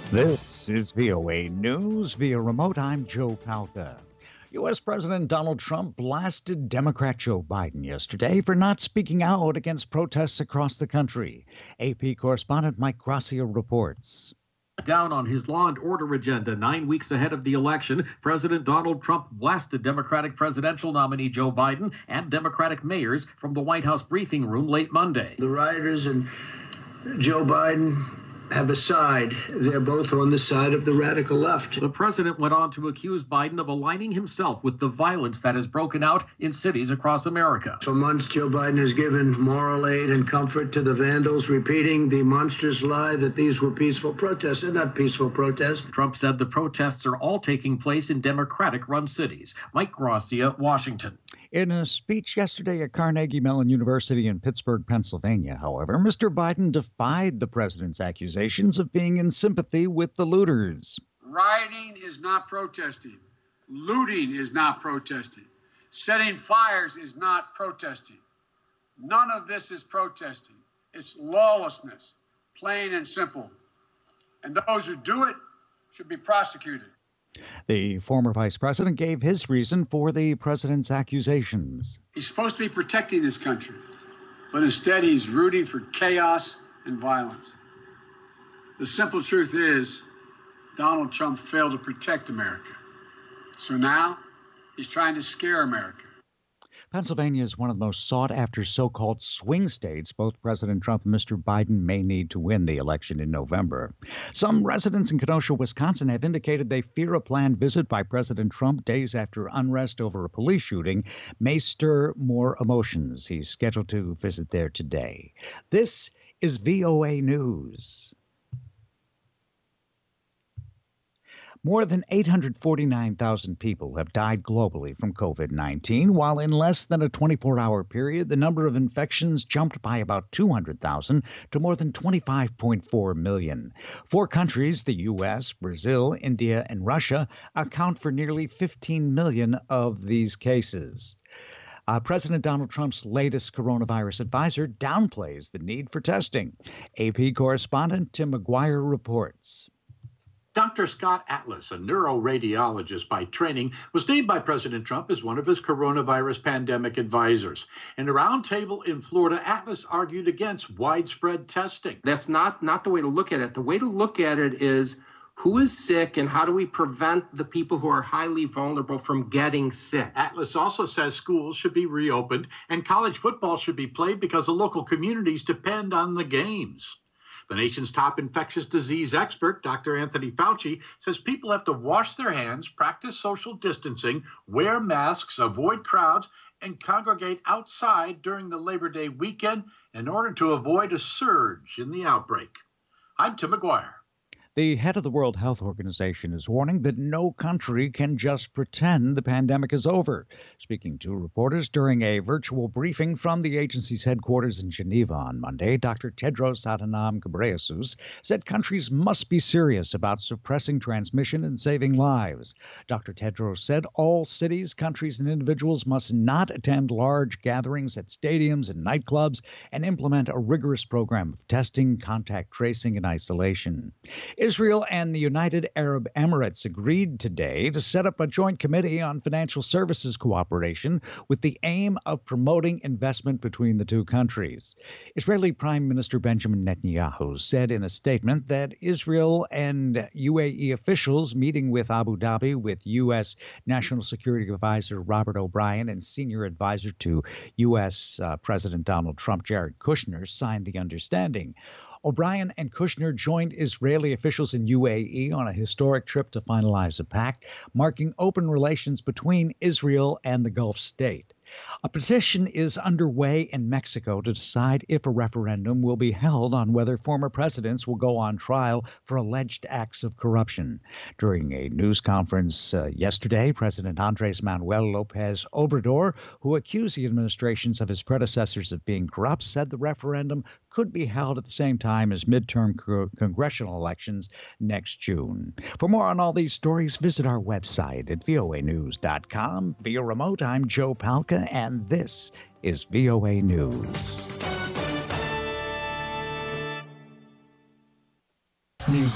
This is VOA News via remote. I'm Joe Palca. U.S. President Donald Trump blasted Democrat Joe Biden yesterday for not speaking out against protests across the country. AP correspondent Mike Gracia reports. Down on his law and order agenda 9 weeks ahead of the election, President Donald Trump blasted Democratic presidential nominee Joe Biden and Democratic mayors from the White House briefing room late Monday. The rioters and Joe Biden have a side. They're both on the side of the radical left. The president went on to accuse Biden of aligning himself with the violence that has broken out in cities across America. For months, Joe Biden has given moral aid and comfort to the vandals, repeating the monstrous lie that these were peaceful protests. They're not peaceful protests. Trump said the protests are all taking place in Democratic-run cities. Mike Gracia, Washington. In a speech yesterday at Carnegie Mellon University in Pittsburgh, Pennsylvania, however, Mr. Biden defied the president's accusations of being in sympathy with the looters. Rioting is not protesting. Looting is not protesting. Setting fires is not protesting. None of this is protesting. It's lawlessness, plain and simple. And those who do it should be prosecuted. The former vice president gave his reason for the president's accusations. He's supposed to be protecting this country, but instead he's rooting for chaos and violence. The simple truth is, Donald Trump failed to protect America. So now he's trying to scare America. Pennsylvania is one of the most sought-after so-called swing states. Both President Trump and Mr. Biden may need to win the election in November. Some residents in Kenosha, Wisconsin, have indicated they fear a planned visit by President Trump days after unrest over a police shooting may stir more emotions. He's scheduled to visit there today. This is VOA News. More than 849,000 people have died globally from COVID-19, while in less than a 24-hour period, the number of infections jumped by about 200,000 to more than 25.4 million. 4 countries, the U.S., Brazil, India, and Russia, account for nearly 15 million of these cases. President Donald Trump's latest coronavirus advisor downplays the need for testing. AP correspondent Tim McGuire reports. Dr. Scott Atlas, a neuroradiologist by training, was named by President Trump as one of his coronavirus pandemic advisors. In a roundtable in Florida, Atlas argued against widespread testing. That's not the way to look at it. The way to look at it is who is sick and how do we prevent the people who are highly vulnerable from getting sick. Atlas also says schools should be reopened and college football should be played because the local communities depend on the games. The nation's top infectious disease expert, Dr. Anthony Fauci, says people have to wash their hands, practice social distancing, wear masks, avoid crowds, and congregate outside during the Labor Day weekend in order to avoid a surge in the outbreak. I'm Tim McGuire. The head of the World Health Organization is warning that no country can just pretend the pandemic is over. Speaking to reporters during a virtual briefing from the agency's headquarters in Geneva on Monday, Dr. Tedros Adhanom Ghebreyesus said countries must be serious about suppressing transmission and saving lives. Dr. Tedros said all cities, countries, and individuals must not attend large gatherings at stadiums and nightclubs and implement a rigorous program of testing, contact tracing, and isolation. Israel and the United Arab Emirates agreed today to set up a joint committee on financial services cooperation with the aim of promoting investment between the two countries. Israeli Prime Minister Benjamin Netanyahu said in a statement that Israel and UAE officials meeting with Abu Dhabi with U.S. National Security Advisor Robert O'Brien and senior advisor to U.S. President Donald Trump, Jared Kushner, signed the understanding. O'Brien and Kushner joined Israeli officials in UAE on a historic trip to finalize a pact, marking open relations between Israel and the Gulf state. A petition is underway in Mexico to decide if a referendum will be held on whether former presidents will go on trial for alleged acts of corruption. During a news conference yesterday, President Andres Manuel Lopez Obrador, who accused the administrations of his predecessors of being corrupt, said the referendum could be held at the same time as midterm congressional elections next June. For more on all these stories, visit our website at voanews.com. Via remote, I'm Joe Palca, and this is VOA News.